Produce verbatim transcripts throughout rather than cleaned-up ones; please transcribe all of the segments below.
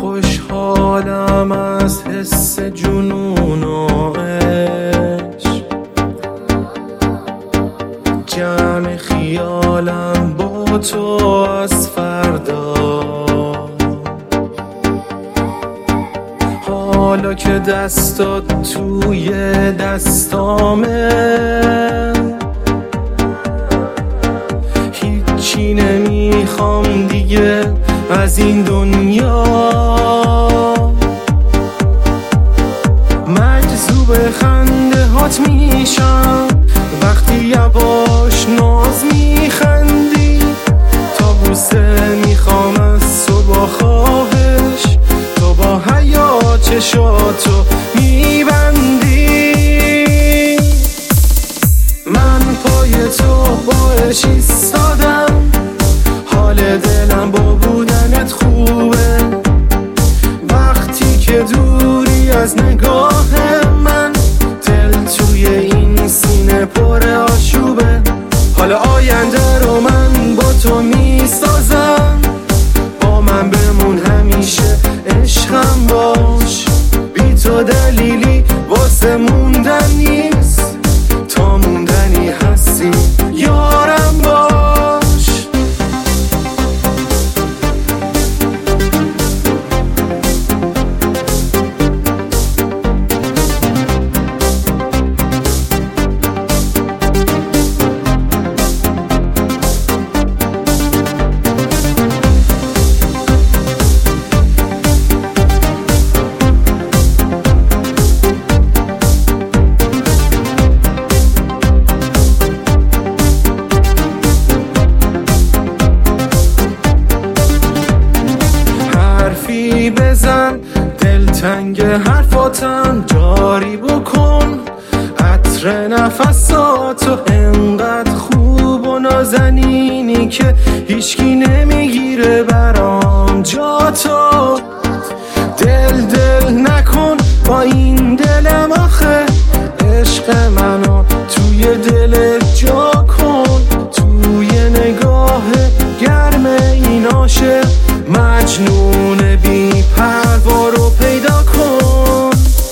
خوشحالم از حس جنون و عشق، جمع خیالم با تو از فردا. حالا که دستات توی دستامه، هیچی نمیخوام دیگه از این دنیا. مجذوب خنده هات میشم وقتی یواش ناز میخندی، تا بوسه میخوام از تو با خواهش، تو با حیا چشاتو میبندی. من پای تو باش ایستادم، حال دلم با بودنت خوبه. وقتی که دوری از نگاه من، دل توی این سینه پر آشوبه. حالا آینده رو من با تو میسازم، با من بمون همیشه عشقم باش. بی تو دلیلی واسه موندن نیست، تا موندنی هستی یارم باش. بزن دلتنگ حرفاتم جاری بکن، عطر نفساتو انقدر خوب و نازنینی که هیچکی نمیگیره برام جاتو. دل دل نکن با این دلم آخه، عشق منو توی دلت جا کن. توی نگاه گرم این عاشق مجنون بی پروا رو پیدا کن.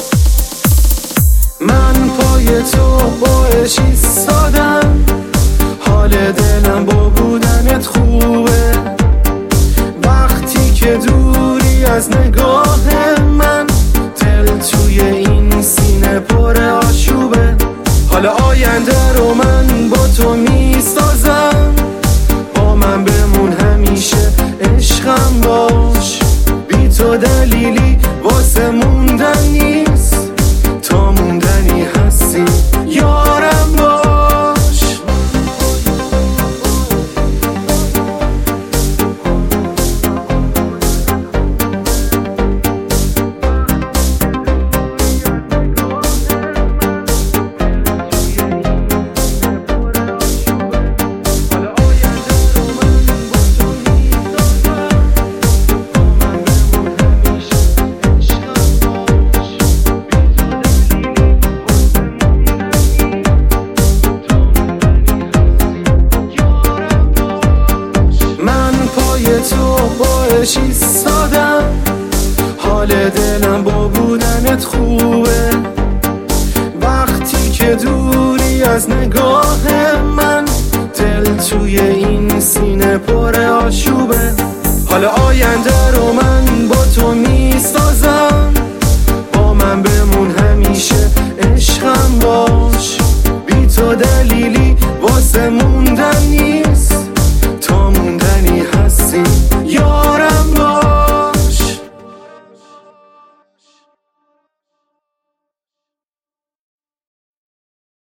من پای تو باش ایستادم، حال دلم با بودنت خوبه. وقتی که دوری از نگاه من، دل توی این سینه پر آشوبه. حالا آینده رو من با تو میسازم، با من بمون همیشه عشقم باش. بی تو دلیلی واسه موندن نیست، تا موندنی هستی یارم باش. تو باش ایستادم، حال دلم با بودنت خوبه. وقتی که دوری از نگاه من، دل توی این سینه پر آشوبه. حالا آینده رو من